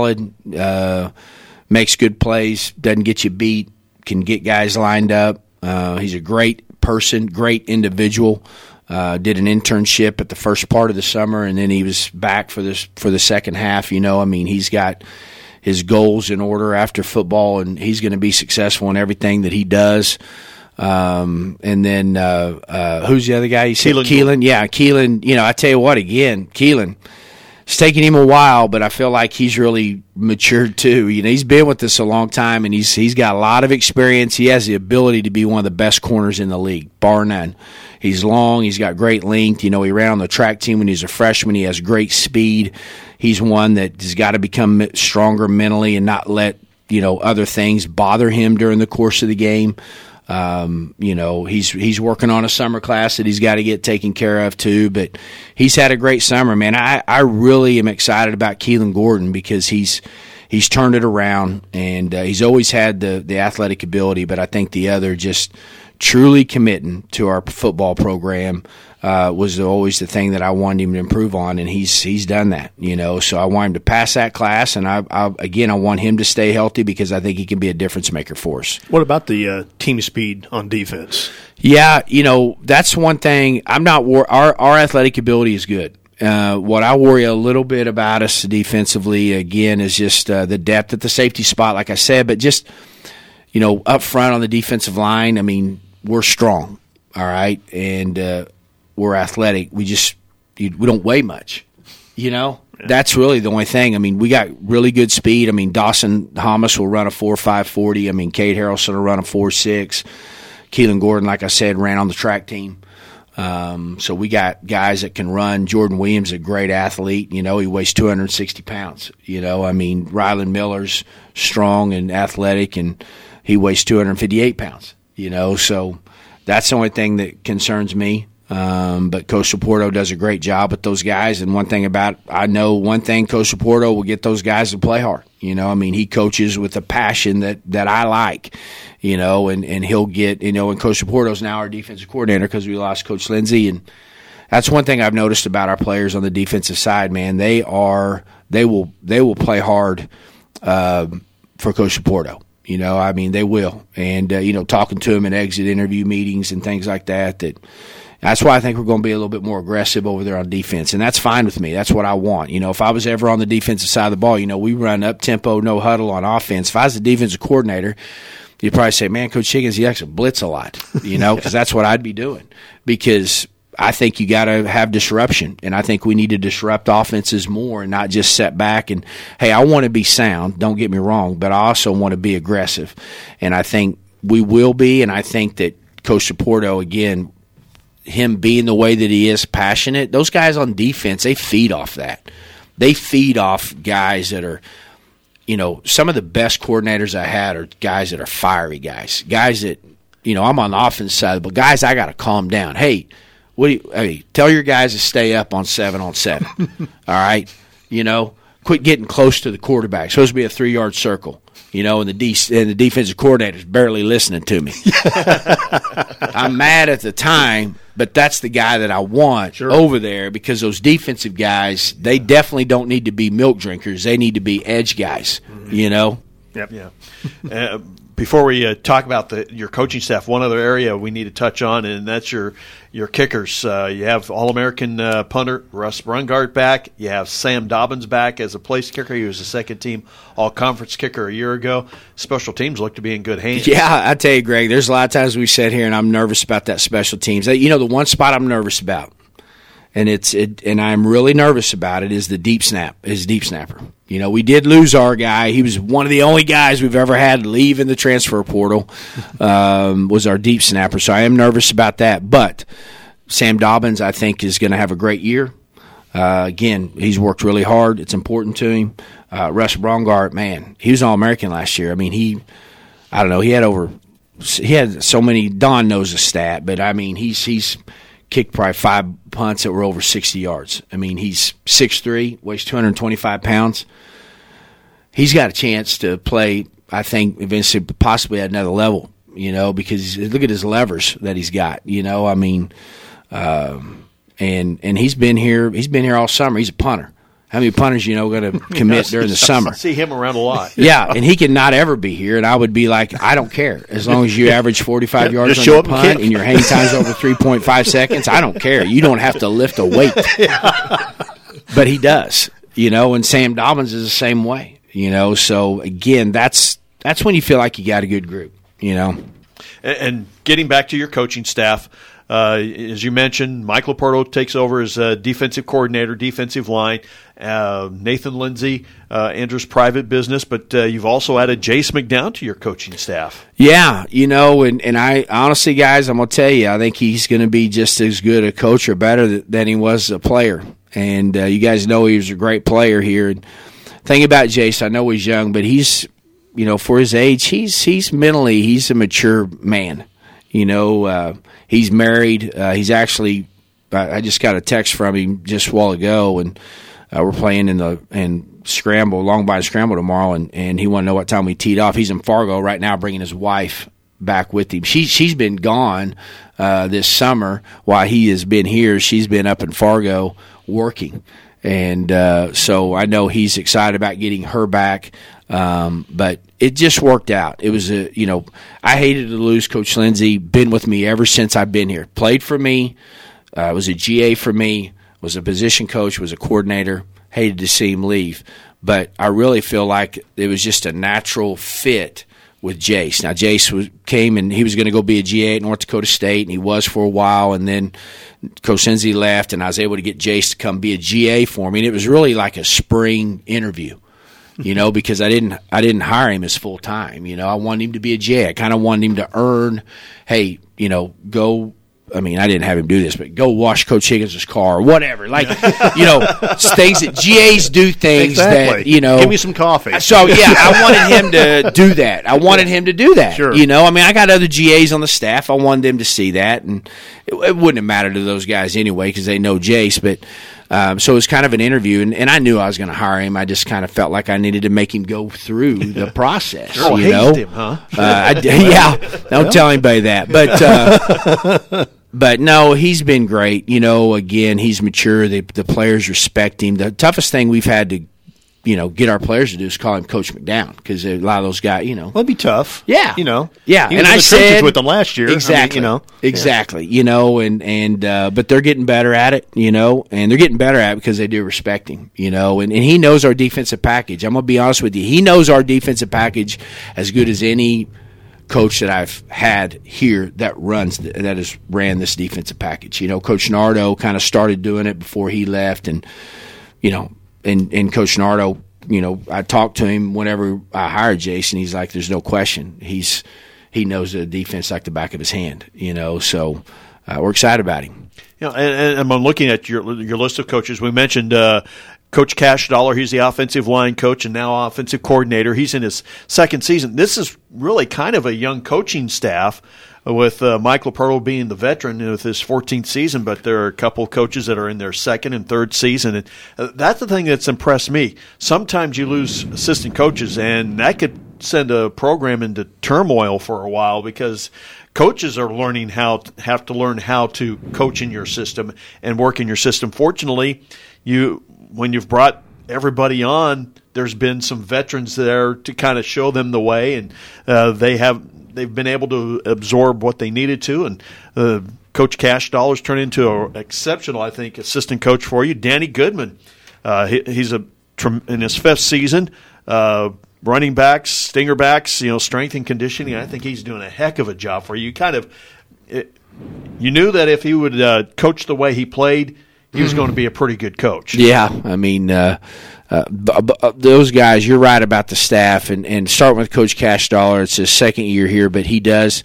Makes good plays, doesn't get you beat, can get guys lined up. He's a great person, great individual. Did an internship at the first part of the summer, and then he was back for the second half. He's got his goals in order after football, and he's going to be successful in everything that he does. And then who's the other guy? You said Keelan. Yeah, Keelan. I tell you what, again, Keelan. It's taking him a while, but I feel like he's really matured too. He's been with us a long time, and he's got a lot of experience. He has the ability to be one of the best corners in the league, bar none. He's long. He's got great length. He ran on the track team when he was a freshman. He has great speed. He's one that has got to become stronger mentally and not let other things bother him during the course of the game. He's working on a summer class that he's got to get taken care of too. But he's had a great summer, man. I really am excited about Keelan Gordon because he's turned it around, and he's always had the athletic ability. But I think the other just truly committing to our football program was always the thing that I wanted him to improve on, and he's done that. So I want him to pass that class, and I want him to stay healthy because I think he can be a difference maker for us. What about the team speed on defense? Yeah, that's one thing. I'm not our athletic ability is good. What I worry a little bit about us defensively, again, is just the depth at the safety spot, like I said, but just up front on the defensive line. We're strong, all right, and we're athletic. We don't weigh much, That's really the only thing. We got really good speed. Dawson Thomas will run a 4.5 40. Cade Harrelson will run a 4.6. Keelan Gordon, like I said, ran on the track team. So we got guys that can run. Jordan Williams is a great athlete. He weighs 260 pounds. Rylan Miller's strong and athletic, and he weighs 258 pounds. So that's the only thing that concerns me. But Coach Saporto does a great job with those guys. And Coach Saporto will get those guys to play hard. He coaches with a passion that I like, and he'll get, and Coach Saporto's now our defensive coordinator because we lost Coach Lindsey. And that's one thing I've noticed about our players on the defensive side, man. They will play hard, for Coach Saporto. They will. And, talking to him in exit interview meetings and things like that's why I think we're going to be a little bit more aggressive over there on defense. And that's fine with me. That's what I want. If I was ever on the defensive side of the ball, we run up-tempo, no huddle on offense. If I was the defensive coordinator, you'd probably say, man, Coach Higgins, he likes to blitz a lot, because that's what I'd be doing. Because I think you got to have disruption, and I think we need to disrupt offenses more and not just set back. And, hey, I want to be sound, don't get me wrong, but I also want to be aggressive. And I think we will be, and I think that Coach Saporto, again, him being the way that he is, passionate, those guys on defense, they feed off that. They feed off guys that are, some of the best coordinators I had are guys that are fiery guys that, I'm on the offense side, but guys, I got to calm down. Hey, tell your guys to stay up on 7-on-7. All right? Quit getting close to the quarterback. It's supposed to be a 3-yard circle. And the defensive coordinator's barely listening to me. I'm mad at the time, but that's the guy that I want over there, because those defensive guys, they definitely don't need to be milk drinkers. They need to be edge guys, Yep. Yeah. Before we talk about your coaching staff, one other area we need to touch on, and that's your kickers. You have All-American punter Russ Brungart back. You have Sam Dobbins back as a place kicker. He was a second-team All-Conference kicker a year ago. Special teams look to be in good hands. Yeah, I tell you, Greg, there's a lot of times we sit here and I'm nervous about that special teams. The one spot I'm nervous about, and I'm really nervous about it, is the deep snapper. We did lose our guy. He was one of the only guys we've ever had leave in the transfer portal, was our deep snapper. So I am nervous about that. But Sam Dobbins, I think, is going to have a great year. Again, he's worked really hard. It's important to him. Russ Brungart, man, he was All-American last year. I mean, he had so many. Don knows the stat, but I mean, he's kicked probably 5 punts that were over 60 yards. I mean, he's 6'3", weighs 225 pounds. He's got a chance to play, I think, eventually possibly at another level, because look at his levers that he's got, I mean, and he's been here all summer. He's a punter. How many punters going to commit during the summer? I see him around a lot. Yeah, and he could not ever be here, and I would be like, I don't care. As long as you average 45 yards on your punt and your hang time's over 3.5 seconds, I don't care. You don't have to lift a weight. But he does, and Sam Dobbins is the same way, So, again, that's when you feel like you got a good group, And getting back to your coaching staff, as you mentioned, Mike Laporto takes over as defensive coordinator, defensive line. Nathan Lindsay, Andrew's private business, but you've also added Jace McDowell to your coaching staff. Yeah, and I honestly, guys, I'm going to tell you, I think he's going to be just as good a coach or better than he was a player. And you guys know he was a great player here. And thing about Jace, I know he's young, but he's, for his age, he's mentally, he's a mature man. He's married. He's actually, I just got a text from him just a while ago, and we're playing in scramble, long by scramble tomorrow, and he wanted to know what time we teed off. He's in Fargo right now, bringing his wife back with him. She's been gone this summer while he has been here. She's been up in Fargo working, and so I know he's excited about getting her back. But it just worked out. It was I hated to lose Coach Lindsay. Been with me ever since I've been here. Played for me. Was a GA for me. Was a position coach. Was a coordinator. Hated to see him leave. But I really feel like it was just a natural fit with Jace. Now, Jace came and he was going to go be a GA at North Dakota State, and he was for a while. And then Coach Lindsay left, and I was able to get Jace to come be a GA for me. And it was really like a spring interview. Because I didn't hire him as full time. I wanted him to be a GA. I kind of wanted him to earn, hey, go. I mean, I didn't have him do this, but go wash Coach Higgins' car or whatever. Like, things that GAs do things exactly. that, Give me some coffee. So, yeah, I wanted him to do that. Sure. I mean, I got other GAs on the staff. I wanted them to see that, and it wouldn't have mattered to those guys anyway because they know Jace, but so it was kind of an interview, and I knew I was going to hire him. I just kind of felt like I needed to make him go through the process. Hazed him, huh? Don't tell anybody that. But no, he's been great. Again, he's mature. The players respect him. The toughest thing we've had to, get our players to do is call him Coach McDowell because a lot of those guys, Well, it'd be tough. Yeah. Yeah. And I said with them last year. Exactly. Exactly. Yeah. But they're getting better at it, and they're getting better at it because they do respect him, and he knows our defensive package. I'm going to be honest with you. He knows our defensive package as good as any coach that I've had here that has ran this defensive package. Coach Nardo kind of started doing it before he left, and and Coach Nardo, I talked to him whenever I hired Jason. He's like, "There's no question. He knows the defense like the back of his hand." So we're excited about him. And I'm looking at your list of coaches. We mentioned Coach Cash Dollar. He's the offensive line coach and now offensive coordinator. He's in his second season. This is really kind of a young coaching staff, with Mike Leperlo being the veteran with his 14th season, but there are a couple coaches that are in their second and third season. And that's the thing that's impressed me. Sometimes you lose assistant coaches, and that could send a program into turmoil for a while, because coaches are have to learn how to coach in your system and work in your system. Fortunately, when you've brought everybody on, there's been some veterans there to kind of show them the way, and they've been able to absorb what they needed to. And Coach Cash Dollars turned into an exceptional, I think, assistant coach for you. Danny Goodman, he's in his fifth season. Running backs, stinger backs, strength and conditioning. I think he's doing a heck of a job for you. You knew that if he would coach the way he played, he was going to be a pretty good coach. Yeah, I mean, those guys, you're right about the staff. And starting with Coach Cash Dollar, it's his second year here, but he does,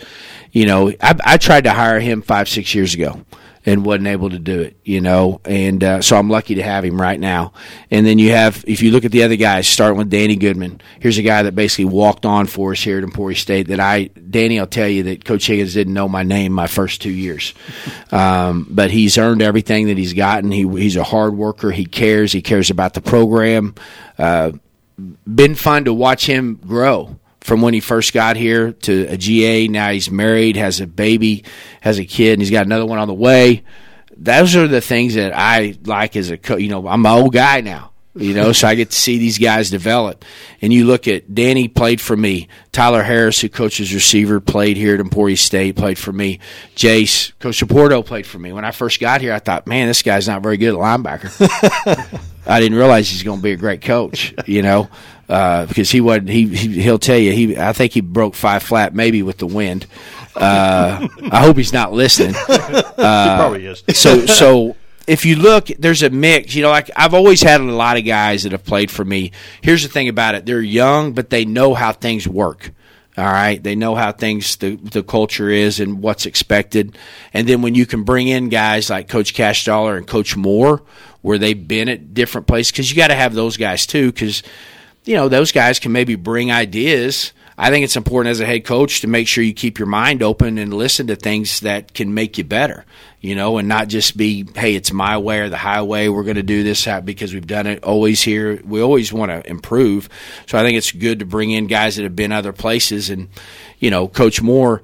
I tried to hire him 5-6 years ago and wasn't able to do it, and so I'm lucky to have him right now. And then if you look at the other guys, starting with Danny Goodman, here's a guy that basically walked on for us here at Emporia State Danny, I'll tell you that Coach Higgins didn't know my name my first 2 years. But he's earned everything that he's gotten. He's a hard worker. He cares about the program. Been fun to watch him grow. From when he first got here to a GA, now he's married, has a baby, has a kid, and he's got another one on the way. Those are the things that I like as a coach. I'm an old guy now, so I get to see these guys develop. And you look at Danny played for me. Tyler Harris, who coaches receiver, played here at Emporia State, played for me. Jace, Coach Saporto played for me. When I first got here, I thought, man, this guy's not very good at linebacker. I didn't realize he's going to be a great coach, because he wasn't. He'll tell you. I think he broke 5 flat, maybe with the wind. I hope he's not listening. He probably is. So if you look, there's a mix. I've always had a lot of guys that have played for me. Here's the thing about it: they're young, but they know how things work. All right, they know how the culture is and what's expected. And then when you can bring in guys like Coach Cash Dollar and Coach Moore, where they've been at different places, because you got to have those guys too, because those guys can maybe bring ideas. I think it's important as a head coach to make sure you keep your mind open and listen to things that can make you better, and not just be, hey, it's my way or the highway. We're going to do this because we've done it always here. We always want to improve. So I think it's good to bring in guys that have been other places. And, Coach Moore,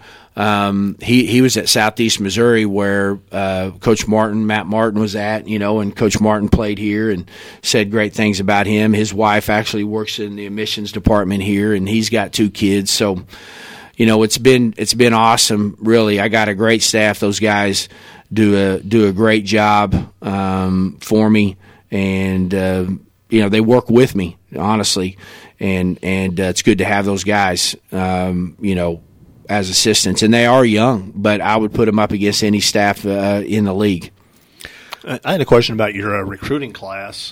he was at Southeast Missouri where Coach Matt Martin was at, and Coach Martin played here and said great things about him. His wife actually works in the admissions department here, and he's got 2 kids. So, it's been awesome, really. I got a great staff. Those guys do a great job for me, and they work with me, honestly, and it's good to have those guys, as assistants, and they are young, but I would put them up against any staff in the league. I had a question about your recruiting class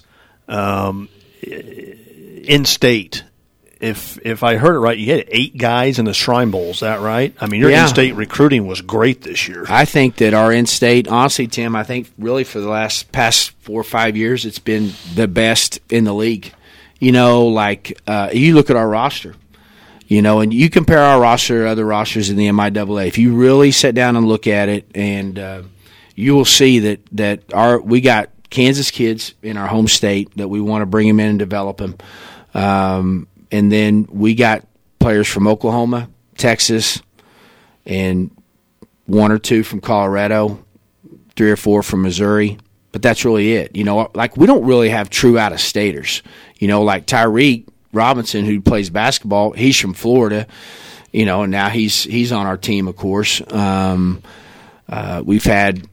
in state. If I heard it right, you had 8 guys in the Shrine Bowl. Is that right? I mean, your in-state recruiting was great this year. I think that our in-state, honestly, Tim, I think really for the past 4 or 5 years, it's been the best in the league. You look at our roster. And you compare our roster to other rosters in the MIAA. If you really sit down and look at it, and you will see that we got Kansas kids in our home state that we want to bring them in and develop them. And then we got players from Oklahoma, Texas, and 1 or 2 from Colorado, 3 or 4 from Missouri. But that's really it. We don't really have true out-of-staters. Like Tyreek Robinson, who plays basketball, he's from Florida, and now he's on our team, of course. We've had,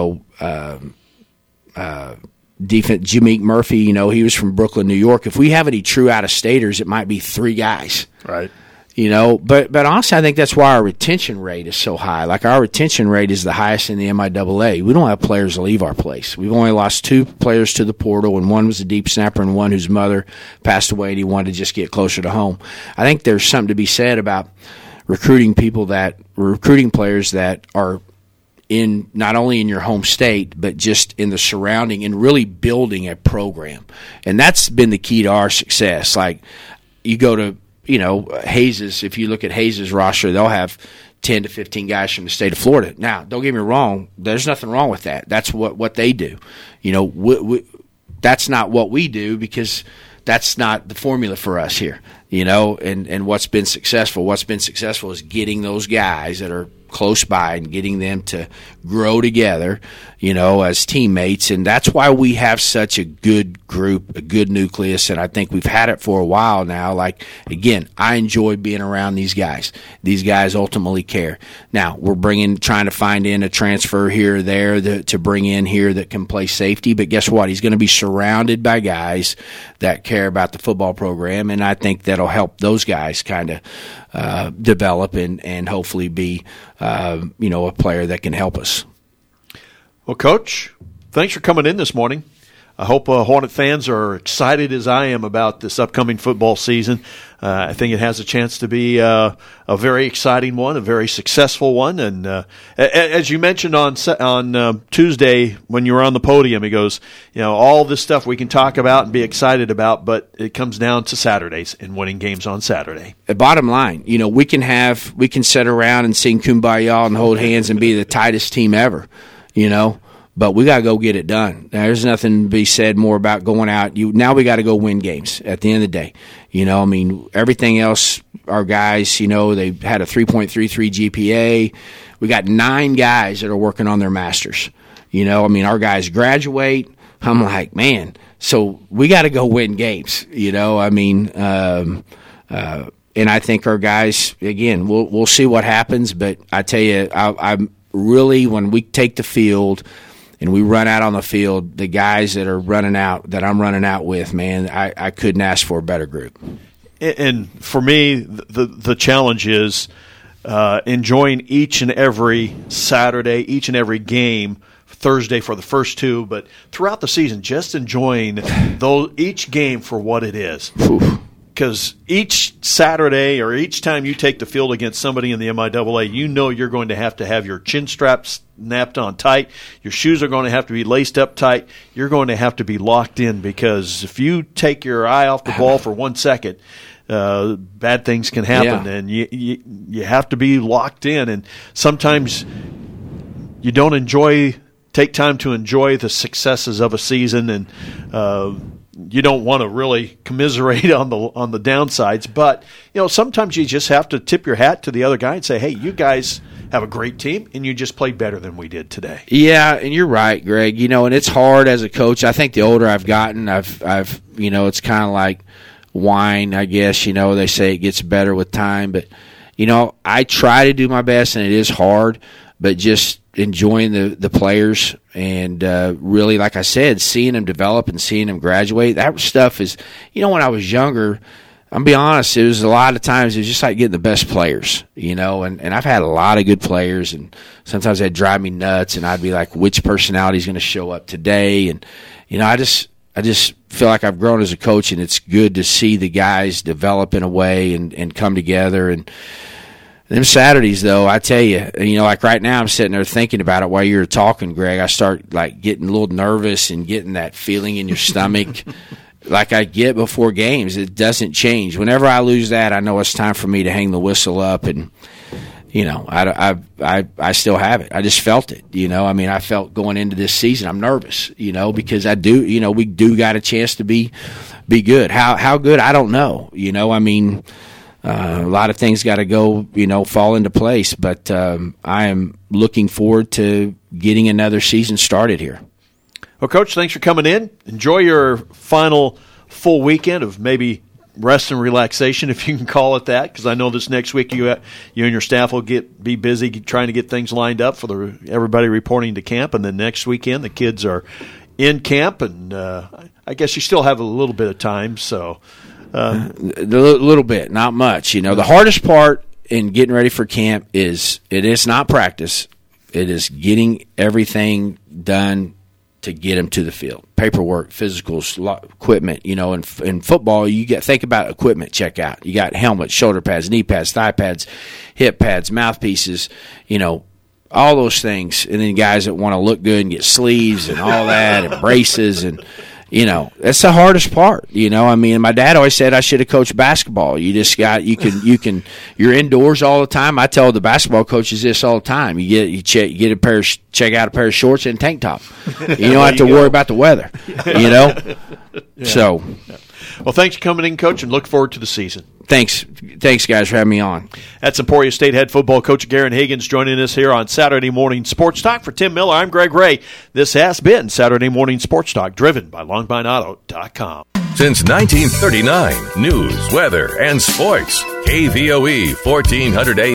defense Jameek Murphy, he was from Brooklyn, New York. If we have any true out-of-staters, it might be 3 guys. Right. But honestly, I think that's why our retention rate is so high. Like, our retention rate is the highest in the MIAA. We don't have players leave our place. We've only lost 2 players to the portal, and one was a deep snapper and one whose mother passed away, and he wanted to just get closer to home. I think there's something to be said about recruiting players that are in not only in your home state, but just in the surrounding and really building a program. And that's been the key to our success. Like, you go to, Hayes', if you look at Hayes' roster, they'll have 10 to 15 guys from the state of Florida. Now, don't get me wrong, there's nothing wrong with that. That's what they do. That's not what we do, because that's not the formula for us here. And what's been successful? What's been successful is getting those guys that are close by and getting them to grow together, as teammates. And that's why we have such a good group, a good nucleus, and I think we've had it for a while now. Like, again, I enjoy being around these guys. These guys ultimately care. Now, we're trying to find in a transfer here or there to bring in here that can play safety, but guess what? He's going to be surrounded by guys that care about the football program, and I think that'll help those guys kind of develop and hopefully be a player that can help us. Well, Coach, thanks for coming in this morning. I hope Hornet fans are excited as I am about this upcoming football season. I think it has a chance to be a very exciting one, a very successful one. And as you mentioned on Tuesday when you were on the podium, he goes, all this stuff we can talk about and be excited about, but it comes down to Saturdays and winning games on Saturday. The bottom line, we can sit around and sing Kumbaya and hold hands and be the tightest team ever, But we got to go get it done. There's nothing to be said more about going out. Now we got to go win games at the end of the day. Everything else, our guys, they had a 3.33 GPA. We got 9 guys that are working on their masters. Our guys graduate. I'm like, man, so we got to go win games. And I think our guys, again, we'll see what happens. But I tell you, I'm really, when we take the field and we run out on the field, the guys that I'm running out with, man, I couldn't ask for a better group. And for me, the challenge is enjoying each and every Saturday, each and every game, Thursday for the first 2, but throughout the season, just enjoying each game for what it is. Because each Saturday or each time you take the field against somebody in the MIAA, you're going to have your chin straps snapped on tight. Your shoes are going to have to be laced up tight. You're going to have to be locked in, because if you take your eye off the ball for 1 second, bad things can happen. Yeah. And you have to be locked in. And sometimes you don't take time to enjoy the successes of a season, and you don't want to really commiserate on the downsides, but sometimes you just have to tip your hat to the other guy and say, "Hey, you guys have a great team, and you just played better than we did today." Yeah, and you're right, Greg. And it's hard as a coach. I think the older I've gotten, I've it's kind of like wine, I guess. They say it gets better with time, but I try to do my best, and it is hard, but just enjoying the players and really, like I said, seeing them develop and seeing them graduate. That stuff is, when I was younger, I'll be honest, it was a lot of times it was just like getting the best players, and I've had a lot of good players, and sometimes they'd drive me nuts, and I'd be like, which personality is going to show up today? And, I just feel like I've grown as a coach, and it's good to see the guys develop in a way and come together. And them Saturdays, though, I tell you, like right now I'm sitting there thinking about it while you were talking, Greg. I start like getting a little nervous and getting that feeling in your stomach like I get before games. It doesn't change. Whenever I lose that, I know it's time for me to hang the whistle up, and I still have it. I just felt it. I felt going into this season I'm nervous, because I do, we do got a chance to be good. How good, I don't know. A lot of things got to go, fall into place, but I am looking forward to getting another season started here. Well, Coach, thanks for coming in. Enjoy your final full weekend of maybe rest and relaxation, if you can call it that, because I know this next week you and your staff will be busy trying to get things lined up for everybody reporting to camp, and then next weekend the kids are in camp, and I guess you still have a little bit of time, so... a little bit, not much. The hardest part in getting ready for camp is not practice. It is getting everything done to get them to the field. Paperwork, physicals, equipment. In football, think about equipment checkout. You got helmets, shoulder pads, knee pads, thigh pads, hip pads, mouthpieces. all those things. And then guys that want to look good and get sleeves and all that and braces and, that's the hardest part. I mean, my dad always said I should have coached basketball. You just got, you're indoors all the time. I tell the basketball coaches this all the time. Check out a pair of shorts and a tank top. You don't have to worry about the weather, Yeah. So. Well, thanks for coming in, Coach, and look forward to the season. Thanks, guys, for having me on. That's Emporia State head football coach Garen Higgins joining us here on Saturday Morning Sports Talk. For Tim Miller, I'm Greg Ray. This has been Saturday Morning Sports Talk, driven by LongBineAuto.com. Since 1939, news, weather, and sports. KVOE 1400 AM.